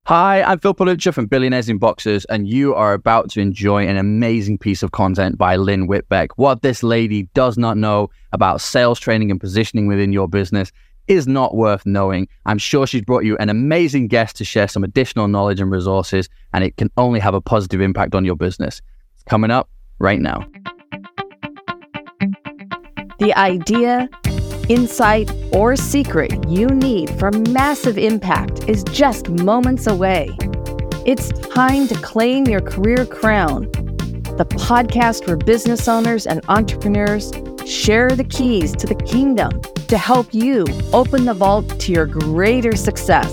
Hi, I'm Phil Palucha from Billionaires in Boxers, and you are about to enjoy an amazing piece of content by Lynn Whitbeck. What this lady does not know about sales training and positioning within your business is not worth knowing. I'm sure she's brought you an amazing guest to share some additional knowledge and resources, and it can only have a positive impact on your business. It's coming up right now. The idea, insight, or secret you need for massive impact is just moments away. It's time to claim your career crown. The podcast where business owners and entrepreneurs share the keys to the kingdom to help you open the vault to your greater success.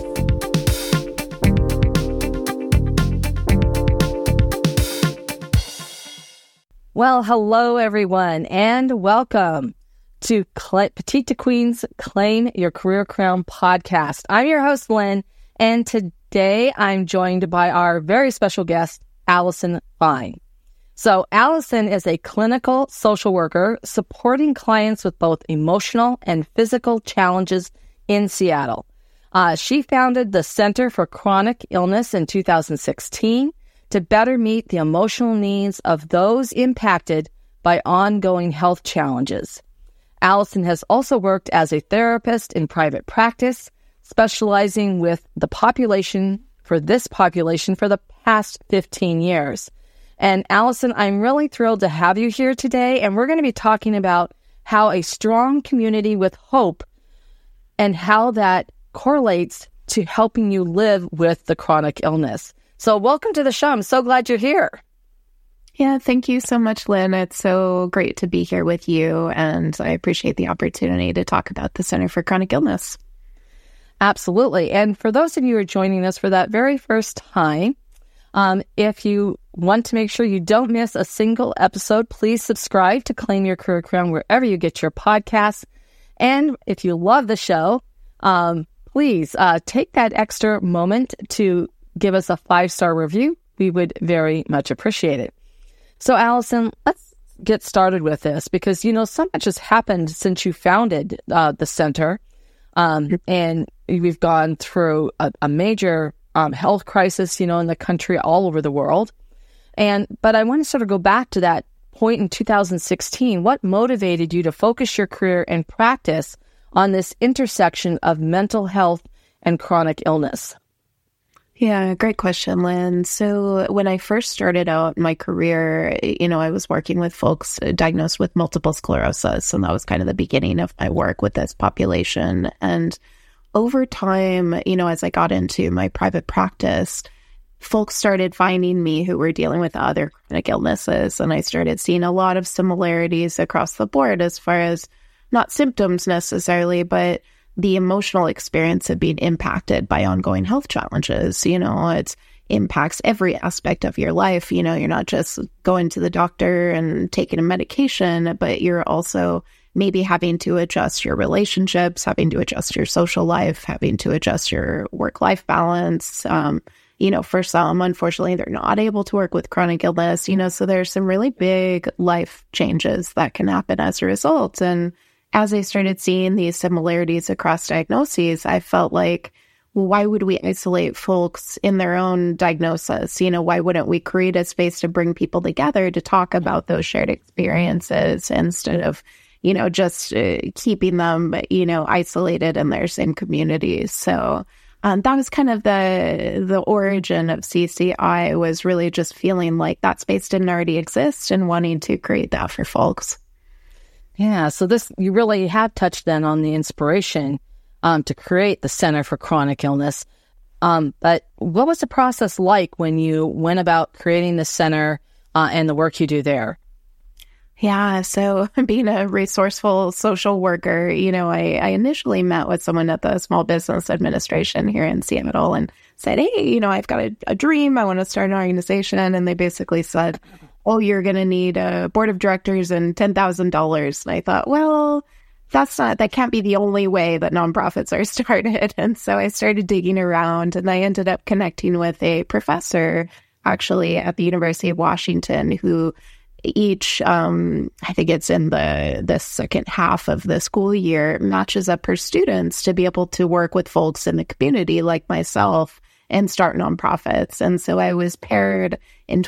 Well, hello everyone, and welcome to Petite to Queen's Claim Your Career Crown podcast. I'm your host, Lynn, and today I'm joined by our very special guest, Allison Fine. So Allison is a clinical social worker supporting clients with both emotional and physical challenges in Seattle. She founded the Center for Chronic Illness in 2016 to better meet the emotional needs of those impacted by ongoing health challenges. Allison has also worked as a therapist in private practice, specializing with the population for the past 15 years. And Allison, I'm really thrilled to have you here today, and we're going to be talking about how a strong community with hope and how that correlates to helping you live with the chronic illness. So welcome to the show. I'm so glad you're here. Yeah, thank you so much, Lynn. It's so great to be here with you, and I appreciate the opportunity to talk about the Center for Chronic Illness. Absolutely. And for those of you who are joining us for that very first time, if you want to make sure you don't miss a single episode, please subscribe to Claim Your Career Crown wherever you get your podcasts. And if you love the show, please take that extra moment to give us a 5-star review. We would very much appreciate it. So, Allison, let's get started with this because, so much has happened since you founded the center, and we've gone through a major health crisis, in the country, all over the world. But I want to sort of go back to that point in 2016. What motivated you to focus your career and practice on this intersection of mental health and chronic illness? Yeah, great question, Lynn. So when I first started out my career, I was working with folks diagnosed with multiple sclerosis, and that was kind of the beginning of my work with this population. And over time, as I got into my private practice, folks started finding me who were dealing with other chronic illnesses, and I started seeing a lot of similarities across the board as far as not symptoms necessarily, but the emotional experience of being impacted by ongoing health challenges. It impacts every aspect of your life. You're not just going to the doctor and taking a medication, but you're also maybe having to adjust your relationships, having to adjust your social life, having to adjust your work-life balance. For some, unfortunately, they're not able to work with chronic illness, so there's some really big life changes that can happen as a result. And as I started seeing these similarities across diagnoses, I felt like, why would we isolate folks in their own diagnosis? Why wouldn't we create a space to bring people together to talk about those shared experiences instead of, just keeping them, isolated in their same communities? So that was kind of the origin of CCI, was really just feeling like that space didn't already exist and wanting to create that for folks. Yeah, so you really have touched then on the inspiration to create the Center for Chronic Illness. But what was the process like when you went about creating the center and the work you do there? Yeah, so being a resourceful social worker, I initially met with someone at the Small Business Administration here in Seattle and said, hey, I've got a dream. I want to start an organization. And they basically said, oh, you're going to need a board of directors and $10,000. And I thought, well, that can't be the only way that nonprofits are started. And so I started digging around, and I ended up connecting with a professor actually at the University of Washington who each, I think it's in the second half of the school year, matches up her students to be able to work with folks in the community like myself and start nonprofits. And so I was paired in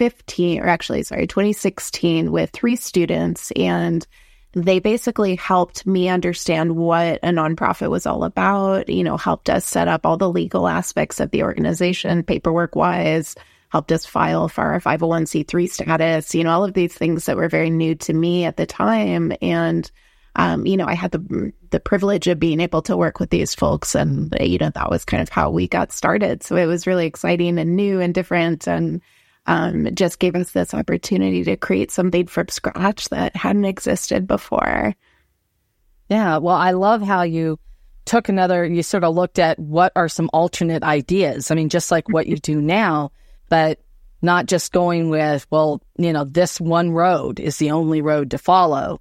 2016 with 3 students, and they basically helped me understand what a nonprofit was all about, helped us set up all the legal aspects of the organization, paperwork-wise, helped us file for our 501c3 status, all of these things that were very new to me at the time. And, I had the privilege of being able to work with these folks, and, that was kind of how we got started. So it was really exciting and new and different, and just gave us this opportunity to create something from scratch that hadn't existed before. Yeah, well, I love how you you sort of looked at what are some alternate ideas. I mean, just like what you do now, but not just going with, this one road is the only road to follow.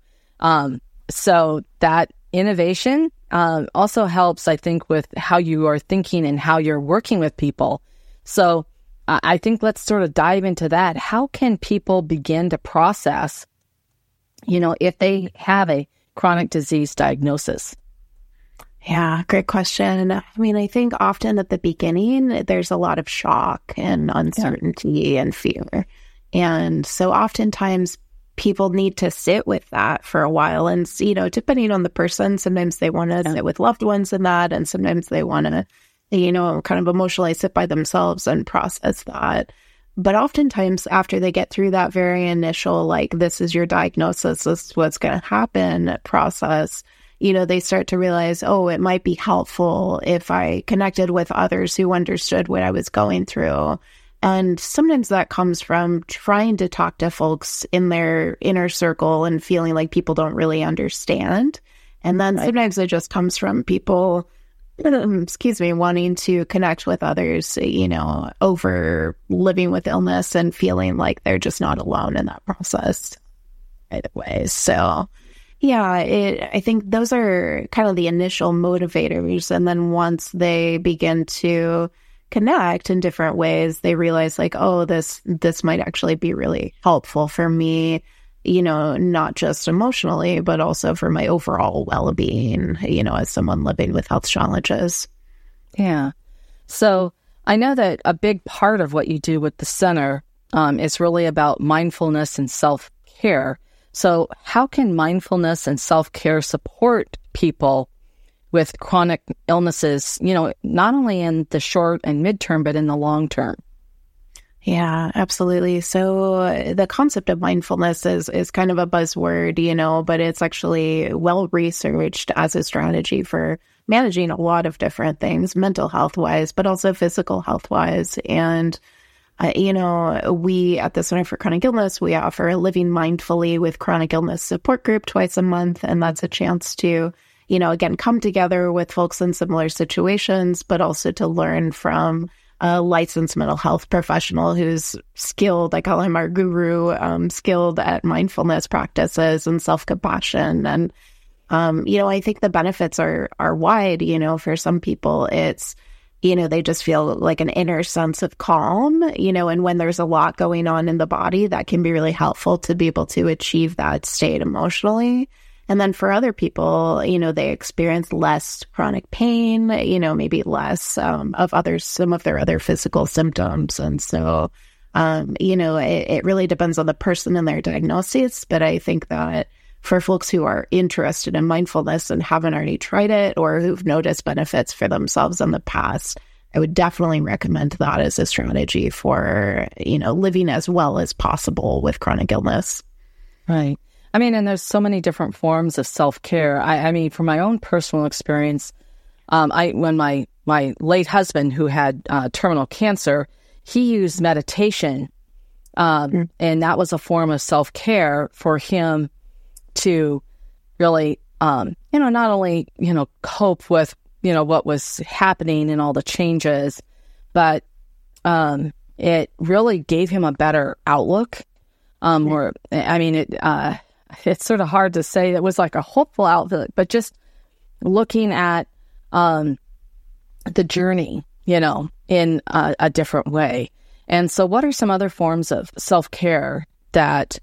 So that innovation also helps, I think, with how you are thinking and how you're working with people. So I think let's sort of dive into that. How can people begin to process, if they have a chronic disease diagnosis? Yeah, great question. I mean, I think often at the beginning, there's a lot of shock and uncertainty and fear. And so oftentimes people need to sit with that for a while. And, depending on the person, sometimes they want to sit with loved ones in that. And sometimes they want to, kind of emotionally sit by themselves and process that. But oftentimes after they get through that very initial, this is your diagnosis, this is what's going to happen process, they start to realize, it might be helpful if I connected with others who understood what I was going through. And sometimes that comes from trying to talk to folks in their inner circle and feeling like people don't really understand. And then sometimes it just comes from people, wanting to connect with others, over living with illness and feeling like they're just not alone in that process right away. So I think those are kind of the initial motivators. And then once they begin to connect in different ways, they realize this might actually be really helpful for me, not just emotionally, but also for my overall well-being, as someone living with health challenges. Yeah. So I know that a big part of what you do with the center is really about mindfulness and self-care. So how can mindfulness and self-care support people with chronic illnesses, not only in the short and midterm, but in the long term? Yeah, absolutely. So the concept of mindfulness is kind of a buzzword, but it's actually well-researched as a strategy for managing a lot of different things, mental health-wise, but also physical health-wise. And we at the Center for Chronic Illness, we offer a Living Mindfully with Chronic Illness support group twice a month. And that's a chance to, again, come together with folks in similar situations, but also to learn from a licensed mental health professional who's skilled, I call him our guru, skilled at mindfulness practices and self-compassion. And, I think the benefits are wide. For some people, it's, they just feel like an inner sense of calm, and when there's a lot going on in the body, that can be really helpful to be able to achieve that state emotionally. And then for other people, they experience less chronic pain, maybe less some of their other physical symptoms. And so, it really depends on the person and their diagnosis. But I think that for folks who are interested in mindfulness and haven't already tried it or who've noticed benefits for themselves in the past, I would definitely recommend that as a strategy for, living as well as possible with chronic illness. Right. I mean, and there's so many different forms of self-care. I mean, from my own personal experience, when my late husband, who had terminal cancer, he used meditation, and that was a form of self-care for him to really, not only, cope with, what was happening and all the changes, but it really gave him a better outlook. It's sort of hard to say. It was like a hopeful outlook, but just looking at the journey, in a different way. And so what are some other forms of self-care that,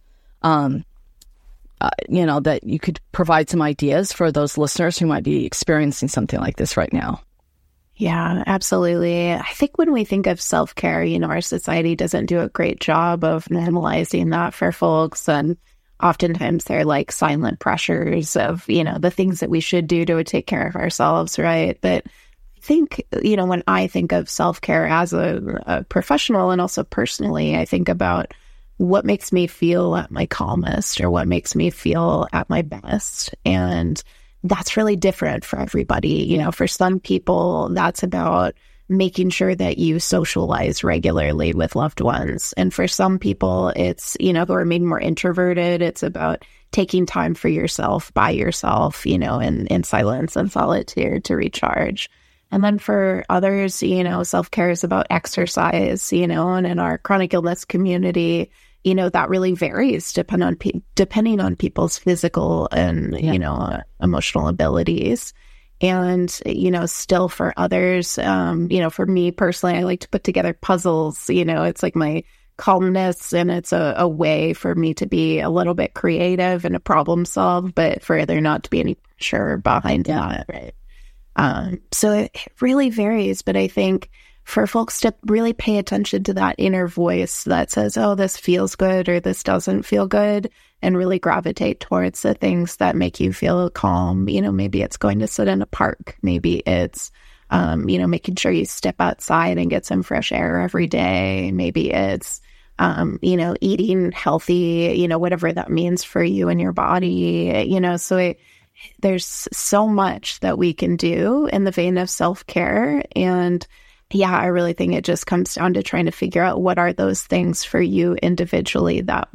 that you could provide some ideas for those listeners who might be experiencing something like this right now? Yeah, absolutely. I think when we think of self-care, our society doesn't do a great job of normalizing that for folks. And oftentimes they're like silent pressures of, the things that we should do to take care of ourselves, right? But I think, when I think of self-care as a professional and also personally, I think about what makes me feel at my calmest or what makes me feel at my best. And that's really different for everybody. For some people, that's about making sure that you socialize regularly with loved ones. And for some people, it's, who are maybe more introverted, it's about taking time for yourself, by yourself, in silence and solitude to recharge. And then for others, self-care is about exercise, and in our chronic illness community, that really varies depending on people's physical and, emotional abilities. And, still for others, for me personally, I like to put together puzzles, it's like my calmness, and it's a way for me to be a little bit creative and a problem solve, but for there not to be any pressure behind that. Right. So it really varies, but I think for folks to really pay attention to that inner voice that says, oh, this feels good or this doesn't feel good, and really gravitate towards the things that make you feel calm. Maybe it's going to sit in a park. Maybe it's, making sure you step outside and get some fresh air every day. Maybe it's, eating healthy, whatever that means for you and your body, so there's so much that we can do in the vein of self-care. And yeah, I really think it just comes down to trying to figure out what are those things for you individually that,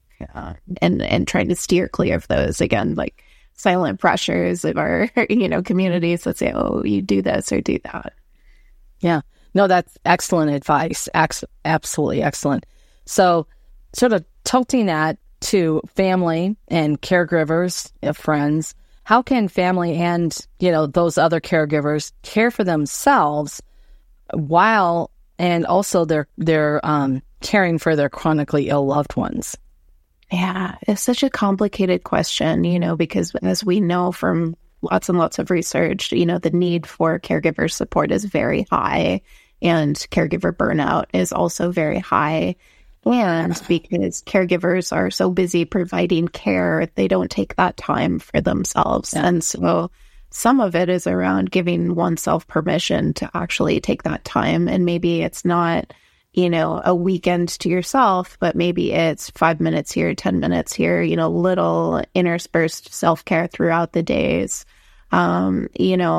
and trying to steer clear of those, again, like silent pressures of our, communities that say, oh, you do this or do that. Yeah, no, that's excellent advice. Absolutely excellent. So sort of tilting that to family and caregivers, friends, how can family and, those other caregivers care for themselves while and also they're caring for their chronically ill loved ones? Yeah, it's such a complicated question, because as we know from lots and lots of research, the need for caregiver support is very high, and caregiver burnout is also very high. And because caregivers are so busy providing care, they don't take that time for themselves. Yeah. And so some of it is around giving oneself permission to actually take that time. And maybe it's not, a weekend to yourself, but maybe it's 5 minutes here, 10 minutes here, little interspersed self-care throughout the days. And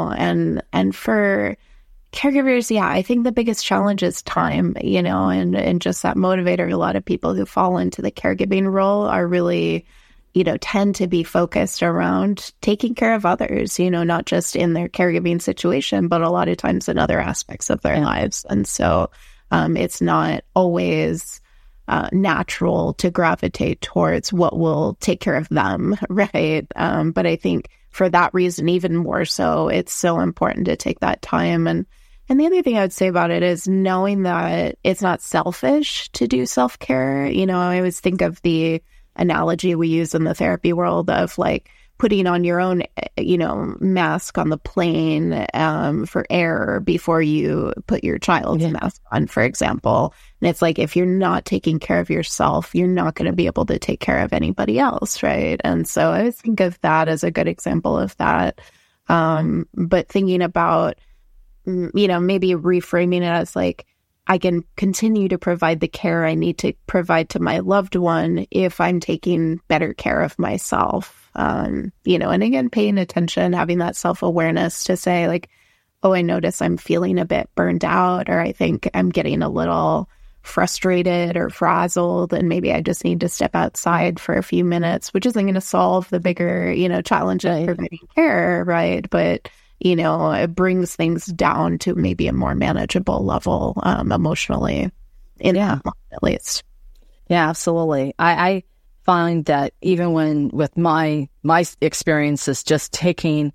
for caregivers, yeah, I think the biggest challenge is time, and just that motivator. A lot of people who fall into the caregiving role are really, tend to be focused around taking care of others, not just in their caregiving situation, but a lot of times in other aspects of their lives. And so it's not always natural to gravitate towards what will take care of them, right? But I think for that reason, even more so, it's so important to take that time. And the other thing I would say about it is knowing that it's not selfish to do self-care. I always think of the analogy we use in the therapy world of like putting on your own, mask on the plane for air before you put your child's mask on, for example. And it's like, if you're not taking care of yourself, you're not going to be able to take care of anybody else, right? And so I always think of that as a good example of that. But thinking about, maybe reframing it as like, I can continue to provide the care I need to provide to my loved one if I'm taking better care of myself. And again, paying attention, having that self-awareness to say like, oh, I notice I'm feeling a bit burned out, or I think I'm getting a little frustrated or frazzled, and maybe I just need to step outside for a few minutes, which isn't going to solve the bigger, challenge of providing care, right? But it brings things down to maybe a more manageable level emotionally, at least. Yeah, absolutely. I find that even when with my experiences, just taking,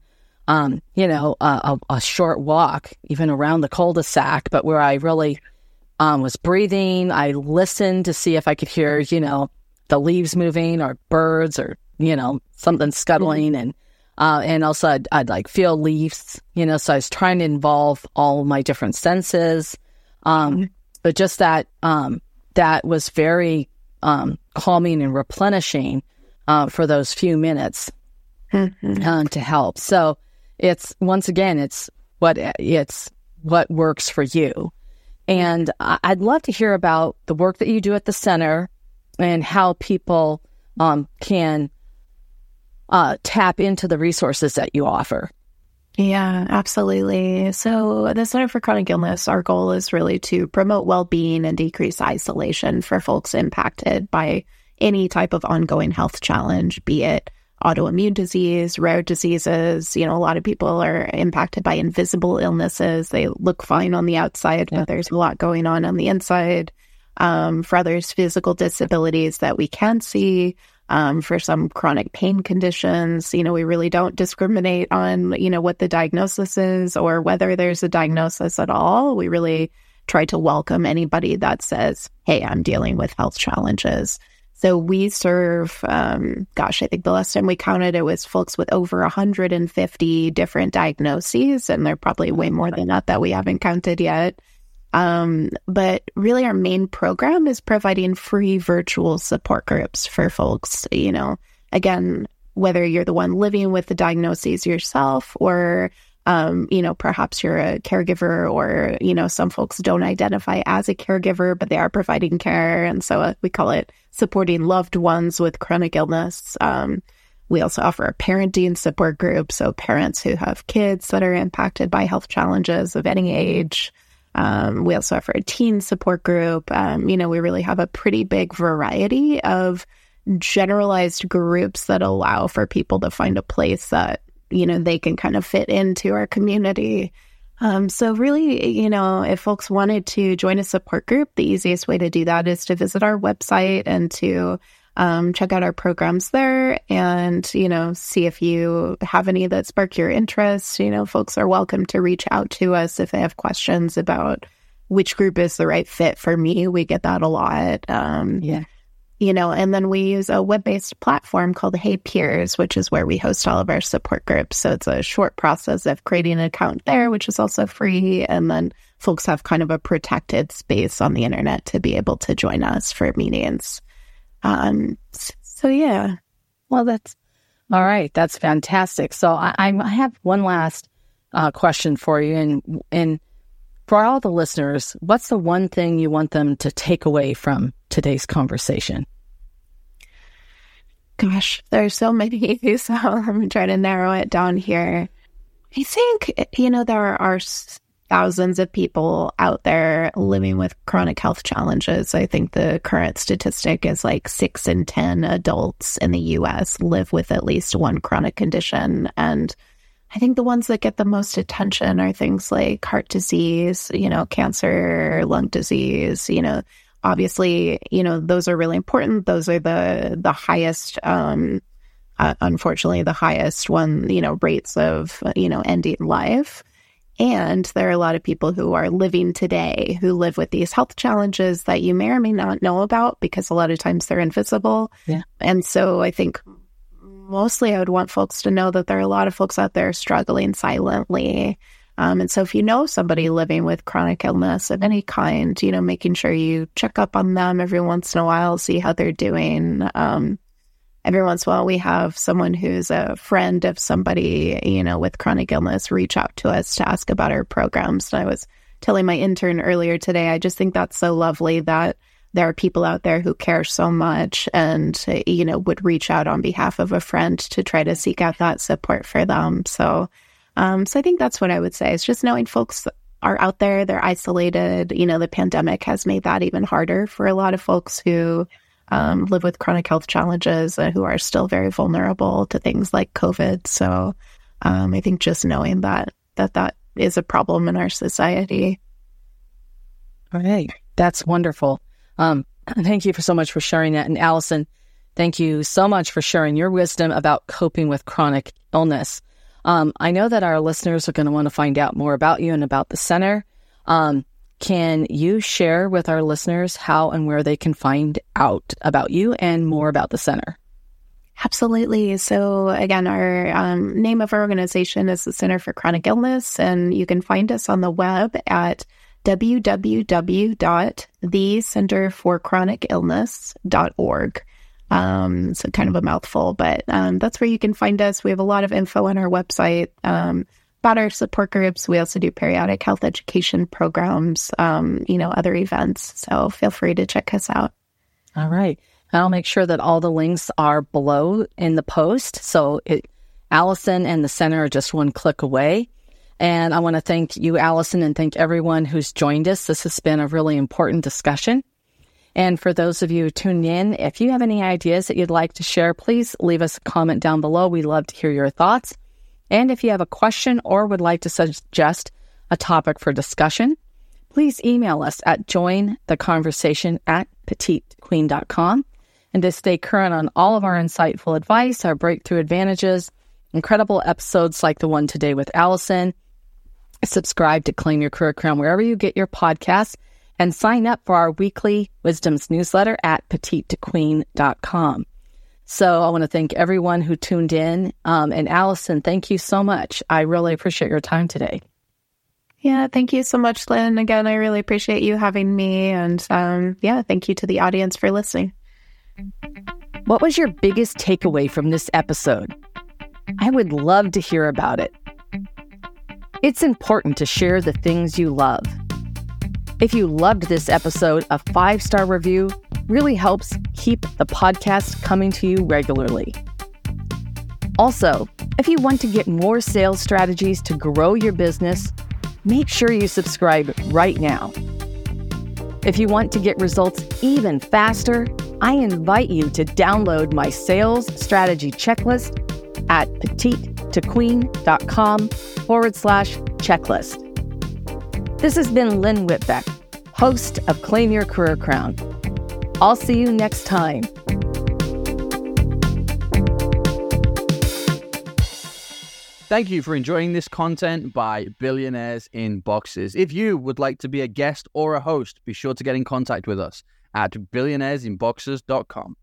a short walk, even around the cul-de-sac, but where I really was breathing, I listened to see if I could hear, the leaves moving or birds or, something scuttling. And And also I'd like feel leaves, so I was trying to involve all my different senses. But just that was very calming and replenishing for those few minutes to help. So it's what works for you. And I'd love to hear about the work that you do at the center and how people can tap into the resources that you offer. Yeah, absolutely. So the Center for Chronic Illness, our goal is really to promote well-being and decrease isolation for folks impacted by any type of ongoing health challenge, be it autoimmune disease, rare diseases. A lot of people are impacted by invisible illnesses. They look fine on the outside, but there's a lot going on the inside. For others, physical disabilities that we can see. For some chronic pain conditions, we really don't discriminate on, what the diagnosis is or whether there's a diagnosis at all. We really try to welcome anybody that says, hey, I'm dealing with health challenges. So we serve, I think the last time we counted, it was folks with over 150 different diagnoses, and there are probably way more than that we haven't counted yet. But really our main program is providing free virtual support groups for folks, again, whether you're the one living with the diagnoses yourself or, perhaps you're a caregiver or, some folks don't identify as a caregiver, but they are providing care. And so we call it supporting loved ones with chronic illness. We also offer a parenting support group. So parents who have kids that are impacted by health challenges of any age. We also offer a teen support group. We really have a pretty big variety of generalized groups that allow for people to find a place that, they can kind of fit into our community. So really, if folks wanted to join a support group, the easiest way to do that is to visit our website and to check out our programs there and, see if you have any that spark your interest. Folks are welcome to reach out to us if they have questions about which group is the right fit for me. We get that a lot. And then we use a web-based platform called Hey Peers, which is where we host all of our support groups. So it's a short process of creating an account there, which is also free. And then folks have kind of a protected space on the internet to be able to join us for meetings. So yeah. Well, that's all right. That's fantastic. So I have one last question for you. And for all the listeners, what's the one thing you want them to take away from today's conversation? Gosh, there's so many. So I'm trying to narrow it down here. I think, there are thousands of people out there living with chronic health challenges. I think the current statistic is like 6 in 10 adults in the U.S. live with at least one chronic condition. And I think the ones that get the most attention are things like heart disease, cancer, lung disease, obviously, those are really important. Those are the highest, unfortunately, the highest rates of, ending life. And there are a lot of people who are living today who live with these health challenges that you may or may not know about because a lot of times they're invisible. Yeah. And so I think mostly I would want folks to know that there are a lot of folks out there struggling silently. And so if you know somebody living with chronic illness of any kind, making sure you check up on them every once in a while, see how they're doing. Every once in a while, we have someone who's a friend of somebody, with chronic illness reach out to us to ask about our programs. And I was telling my intern earlier today, I just think that's so lovely that there are people out there who care so much and, would reach out on behalf of a friend to try to seek out that support for them. So I think that's what I would say is just knowing folks are out there, they're isolated. The pandemic has made that even harder for a lot of folks who live with chronic health challenges and who are still very vulnerable to things like COVID. So I think just knowing that is a problem in our society. All right. That's wonderful. Thank you so much for sharing that. And Allison, thank you so much for sharing your wisdom about coping with chronic illness. I know that our listeners are going to want to find out more about you and about the center. Can you share with our listeners how and where they can find out about you and more about the center? Absolutely. So again, our name of our organization is the Center for Chronic Illness, and you can find us on the web at www.thecenterforchronicillness.org. So kind of a mouthful, but that's where you can find us. We have a lot of info on our website about our support groups. We also do periodic health education programs, other events. So feel free to check us out. All right. I'll make sure that all the links are below in the post. So Allison and the center are just one click away. And I want to thank you, Allison, and thank everyone who's joined us. This has been a really important discussion. And for those of you who tuned in, if you have any ideas that you'd like to share, please leave us a comment down below. We'd love to hear your thoughts. And if you have a question or would like to suggest a topic for discussion, please email us at jointheconversation@petitequeen.com. And to stay current on all of our insightful advice, our breakthrough advantages, incredible episodes like the one today with Allison, subscribe to Claim Your Career Crown wherever you get your podcasts, and sign up for our weekly Wisdoms newsletter at petitequeen.com. So I want to thank everyone who tuned in. And Allison, thank you so much. I really appreciate your time today. Yeah, thank you so much, Lynn. Again, I really appreciate you having me. And thank you to the audience for listening. What was your biggest takeaway from this episode? I would love to hear about it. It's important to share the things you love. If you loved this episode, a 5-star review really helps keep the podcast coming to you regularly. Also, if you want to get more sales strategies to grow your business, make sure you subscribe right now. If you want to get results even faster, I invite you to download my sales strategy checklist at petitequeen.com/checklist. This has been Lynn Whitbeck, host of Claim Your Career Crown. I'll see you next time. Thank you for enjoying this content by Billionaires in Boxes. If you would like to be a guest or a host, be sure to get in contact with us at billionairesinboxes.com.